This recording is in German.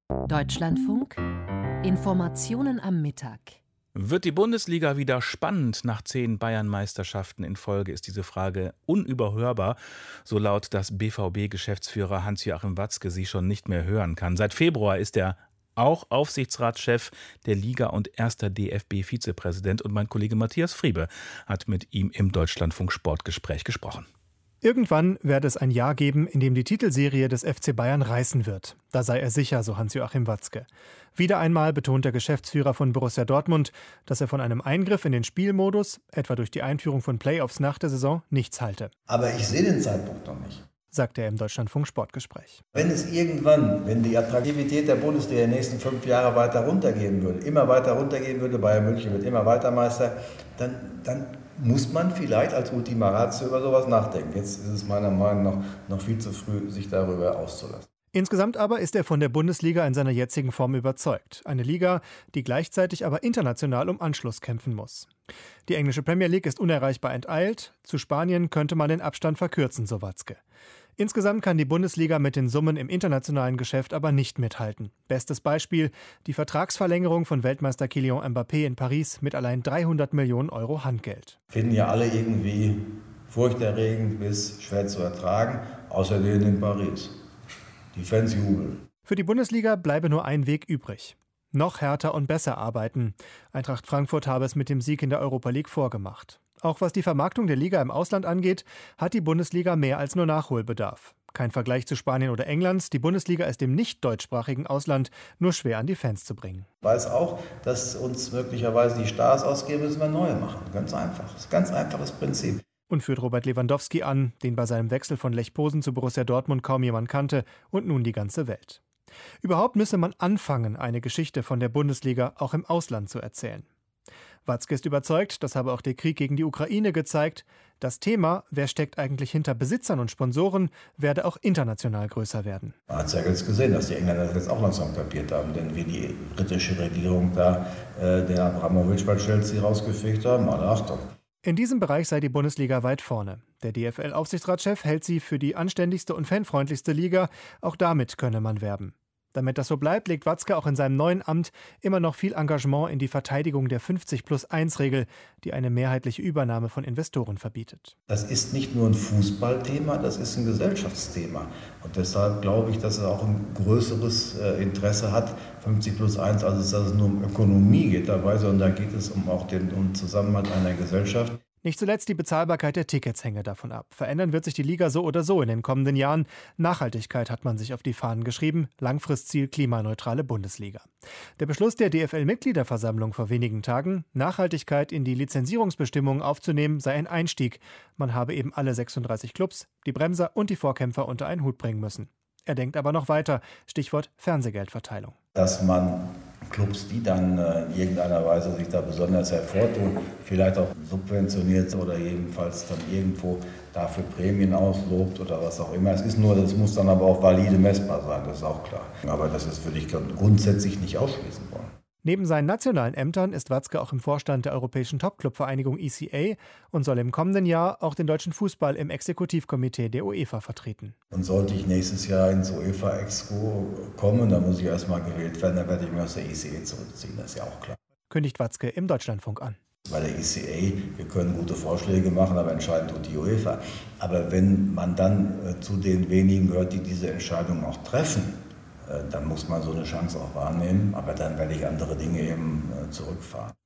Deutschlandfunk Informationen am Mittag. Wird die Bundesliga wieder spannend? Nach 10 Bayern-Meisterschaften in Folge ist diese Frage unüberhörbar, so laut das BVB-Geschäftsführer Hans-Joachim Watzke sie schon nicht mehr hören kann. Seit Februar ist er auch Aufsichtsratschef der Liga und erster DFB-Vizepräsident. Und mein Kollege Matthias Friebe hat mit ihm im Deutschlandfunk Sportgespräch gesprochen. Irgendwann werde es ein Jahr geben, in dem die Titelserie des FC Bayern reißen wird. Da sei er sicher, so Hans-Joachim Watzke. Wieder einmal betont der Geschäftsführer von Borussia Dortmund, dass er von einem Eingriff in den Spielmodus, etwa durch die Einführung von Playoffs nach der Saison, nichts halte. Aber ich sehe den Zeitpunkt noch nicht, sagte er im Deutschlandfunk Sportgespräch. Wenn es irgendwann, wenn die Attraktivität der Bundesliga in den nächsten 5 Jahren weiter runtergehen würde, immer weiter runtergehen würde, Bayern München wird immer weiter Meister, dann muss man vielleicht als Ultima Ratio über sowas nachdenken. Jetzt ist es meiner Meinung nach noch viel zu früh, sich darüber auszulassen. Insgesamt aber ist er von der Bundesliga in seiner jetzigen Form überzeugt. Eine Liga, die gleichzeitig aber international um Anschluss kämpfen muss. Die englische Premier League ist unerreichbar enteilt. Zu Spanien könnte man den Abstand verkürzen, so Watzke. Insgesamt kann die Bundesliga mit den Summen im internationalen Geschäft aber nicht mithalten. Bestes Beispiel: die Vertragsverlängerung von Weltmeister Kylian Mbappé in Paris mit allein 300 Millionen Euro Handgeld. Finden ja alle irgendwie furchterregend bis schwer zu ertragen, außer denen in Paris. Die Fans jubeln. Für die Bundesliga bleibe nur ein Weg übrig: noch härter und besser arbeiten. Eintracht Frankfurt habe es mit dem Sieg in der Europa League vorgemacht. Auch was die Vermarktung der Liga im Ausland angeht, hat die Bundesliga mehr als nur Nachholbedarf. Kein Vergleich zu Spanien oder England. Die Bundesliga ist im nicht deutschsprachigen Ausland nur schwer an die Fans zu bringen. Ich weiß auch, dass uns möglicherweise die Stars ausgehen, müssen wir neue machen. Ganz einfach. Das ist ein ganz einfaches Prinzip. Und führt Robert Lewandowski an, den bei seinem Wechsel von Lech Posen zu Borussia Dortmund kaum jemand kannte und nun die ganze Welt. Überhaupt müsse man anfangen, eine Geschichte von der Bundesliga auch im Ausland zu erzählen. Watzke ist überzeugt, das habe auch der Krieg gegen die Ukraine gezeigt, das Thema, wer steckt eigentlich hinter Besitzern und Sponsoren, werde auch international größer werden. Man hat es ja jetzt gesehen, dass die Engländer das jetzt auch langsam kapiert haben, denn wie die britische Regierung da den Abramovich bei Chelsea rausgefegt haben, alle Achtung. In diesem Bereich sei die Bundesliga weit vorne. Der DFL-Aufsichtsratschef hält sie für die anständigste und fanfreundlichste Liga, auch damit könne man werben. Damit das so bleibt, legt Watzke auch in seinem neuen Amt immer noch viel Engagement in die Verteidigung der 50+1-Regel, die eine mehrheitliche Übernahme von Investoren verbietet. Das ist nicht nur ein Fußballthema, das ist ein Gesellschaftsthema. Und deshalb glaube ich, dass er auch ein größeres Interesse hat, 50+1, also dass es nur um Ökonomie geht dabei, sondern da geht es um den Zusammenhalt einer Gesellschaft. Nicht zuletzt die Bezahlbarkeit der Tickets hänge davon ab. Verändern wird sich die Liga so oder so in den kommenden Jahren. Nachhaltigkeit hat man sich auf die Fahnen geschrieben. Langfristziel klimaneutrale Bundesliga. Der Beschluss der DFL-Mitgliederversammlung vor wenigen Tagen, Nachhaltigkeit in die Lizenzierungsbestimmungen aufzunehmen, sei ein Einstieg. Man habe eben alle 36 Clubs, die Bremser und die Vorkämpfer unter einen Hut bringen müssen. Er denkt aber noch weiter. Stichwort Fernsehgeldverteilung. Dass man Clubs, die dann in irgendeiner Weise sich da besonders hervortun, vielleicht auch subventioniert oder jedenfalls dann irgendwo dafür Prämien auslobt oder was auch immer. Es muss dann aber auch valide messbar sein, das ist auch klar. Aber das würde ich grundsätzlich nicht ausschließen wollen. Neben seinen nationalen Ämtern ist Watzke auch im Vorstand der Europäischen Topclub-Vereinigung ECA und soll im kommenden Jahr auch den deutschen Fußball im Exekutivkomitee der UEFA vertreten. Und sollte ich nächstes Jahr ins UEFA-Exco kommen, dann muss ich erstmal gewählt werden, dann werde ich mich aus der ECA zurückziehen, das ist ja auch klar. Kündigt Watzke im Deutschlandfunk an. Bei der ECA, wir können gute Vorschläge machen, aber entscheidend tut die UEFA. Aber wenn man dann zu den wenigen gehört, die diese Entscheidung auch treffen, dann muss man so eine Chance auch wahrnehmen, aber dann werde ich andere Dinge eben zurückfahren.